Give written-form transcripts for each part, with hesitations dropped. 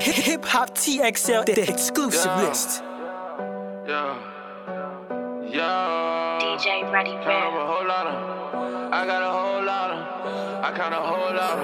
Hip Hop TXL, the exclusive list. DJ Ready Count up a whole lot of, I got a whole lot of, I count a whole lot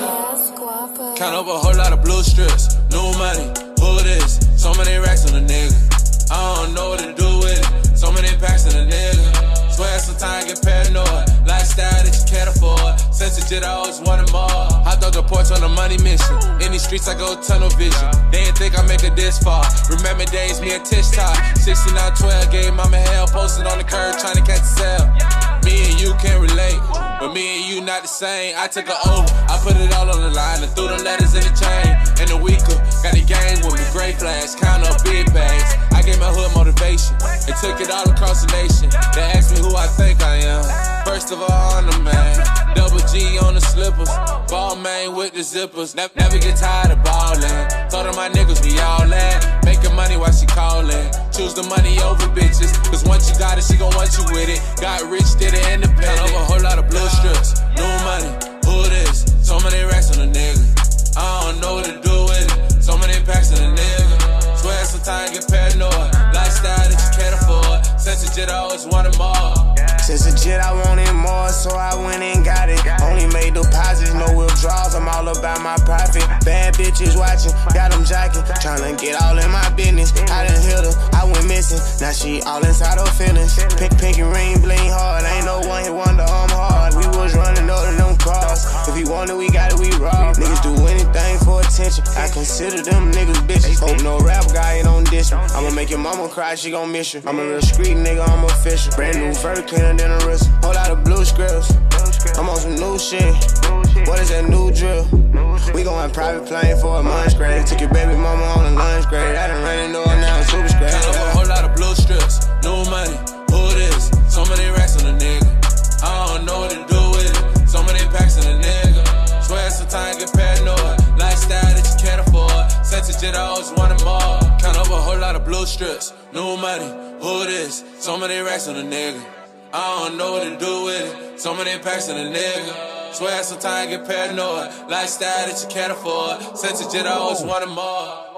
of. Count up a whole lot of blue strips, new money, who this? So many racks on a nigga, I don't know what to do with it. So many packs on a nigga. Swear sometimes I get paranoid. Lifestyle that you can't afford. Sensitive, I always wanted more. Hopped off the porch on a money mission. In these streets, I go tunnel vision. They didn't think I make it this far. Remember days, me and Tish talk. 69-12, gave mama hell. Posted on the curb, trying to catch a sale. Me and you can't relate, but me and you not the same. I took an oath, I put it all on the line and threw the letters in the chain. In the weaker, got the gang with me, gray flags, count up big bags. I gave my hood motivation and took it all across the nation. They asked me who I think I am. First of all, I'm the man. Double G on the slippers, ball main with the zippers. Never get tired of ballin'. Told her my niggas we all at. Making money while she callin'. Choose the money over bitches, cause once you got it, she gon' want you with it. Got rich, did it independent. Over a whole lot of blue strips, new money, who this? So many racks on a nigga, I don't know what to do with it. So many packs on a nigga. Swear sometimes I get paranoid. Lifestyle that you can't afford. Sensitive, I always wanted more. Since a jet, I wanted more, so I went and got it. Only made deposits, no withdrawals, I'm all about my profit. Bad bitches watching, got them jocking, tryna get all in my business. I done hit her, I went missing, now she all inside her feelings. Pinky ring, bling hard, ain't no one hit wonder I'm hard. We was running up to them cars, if we want it, we got it, we raw. Niggas do anything for attention, I consider them niggas bitches. Hope no rap guy ain't on this one. I'ma make your mama cry, she gon' miss you. I'm a real street nigga, I'm official. Brand new fur cleaner than a wrist. Whole lot of blue scripts. I'm on some new shit. What is that new drill? We gon' have private plane for a month grade. Took your baby mama on a lunch grade. I done ran into her now, super scratch. Count up a whole lot of blue strips, new money, who this? So many racks on a nigga, I don't know what to do with it. So many packs on a nigga. Swear sometimes I get paranoid. Lifestyle that you can't afford. Sensitive, I always wanted more. Count up a whole lot of blue strips, new money, who this? So many racks on a nigga, I don't know what to do with it. So many packs on a nigga. Swear sometimes I get paranoid. Lifestyle that you can't afford. Sensitive, I always wanted more.